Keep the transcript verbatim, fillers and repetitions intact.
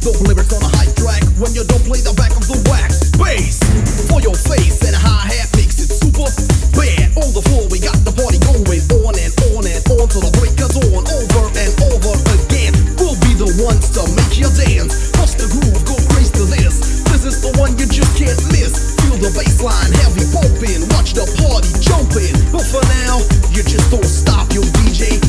The lyrics on a hype track when you don't play the back of the wax. Bass for your face and a hi-hat makes it super bad. On the floor we got the party going on and on and on till the break of dawn. Over and over again, we'll be the ones to make you dance. Bust the groove, go crazy to this. This is the one you just can't miss. Feel the bass line heavy pumping, watch the party jumping. But for now, you just don't stop your D J.